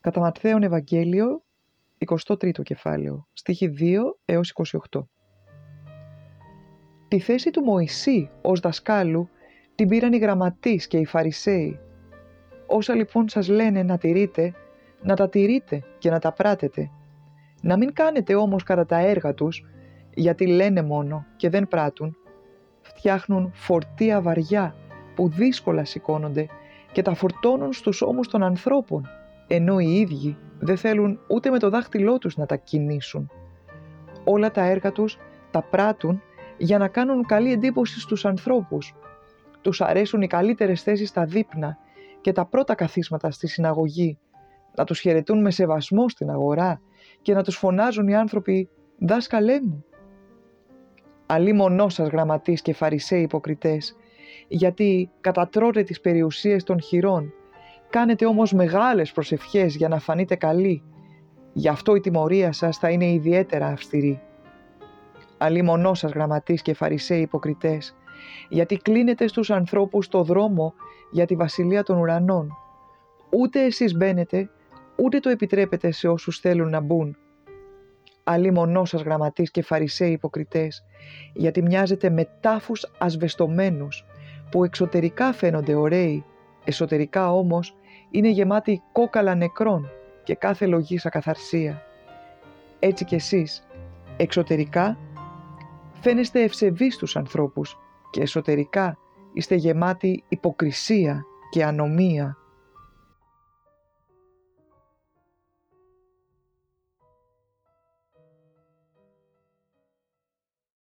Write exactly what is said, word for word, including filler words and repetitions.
Κατά Ματθαίον Ευαγγέλιο, εικοστό τρίτο κεφάλαιο, στίχοι δύο έως είκοσι οκτώ. Τη θέση του Μωυσή ως δασκάλου την πήραν οι γραμματείς και οι Φαρισαίοι. Όσα λοιπόν σας λένε να τηρείτε, να τα τηρείτε και να τα πράτετε. Να μην κάνετε όμως κατά τα έργα τους, γιατί λένε μόνο και δεν πράττουν. Φτιάχνουν φορτία βαριά που δύσκολα σηκώνονται και τα φορτώνουν στους ώμους των ανθρώπων, ενώ οι ίδιοι δεν θέλουν ούτε με το δάχτυλό τους να τα κινήσουν. Όλα τα έργα τους τα πράττουν για να κάνουν καλή εντύπωση στους ανθρώπους. Τους αρέσουν οι καλύτερες θέσεις στα δείπνα και τα πρώτα καθίσματα στη συναγωγή, να τους χαιρετούν με σεβασμό στην αγορά και να τους φωνάζουν οι άνθρωποι «Δάσκαλέ μου». Αλίμονό σας γραμματείς και Φαρισαίοι υποκριτές, γιατί κατατρώτε τις περιουσίες των χηρών, κάνετε όμως μεγάλες προσευχές για να φανείτε καλοί, γι' αυτό η τιμωρία σας θα είναι ιδιαίτερα αυστηρή. Αλίμονό σας γραμματείς και Φαρισαίοι υποκριτές, γιατί κλείνετε στους ανθρώπους το δρόμο για τη βασιλεία των ουρανών. Ούτε εσείς μπαίνετε, ούτε το επιτρέπετε σε όσους θέλουν να μπουν. Αλίμονό σας γραμματείς και Φαρισαίοι υποκριτές, γιατί μοιάζετε με τάφους ασβεστομένους, που εξωτερικά φαίνονται ωραίοι, εσωτερικά όμως είναι γεμάτοι κόκαλα νεκρών και κάθε λογής ακαθαρσία. Έτσι κι εσείς, εξωτερικά φαίνεστε ευσεβείς στους ανθρώπους και εσωτερικά είστε γεμάτοι υποκρισία και ανομία.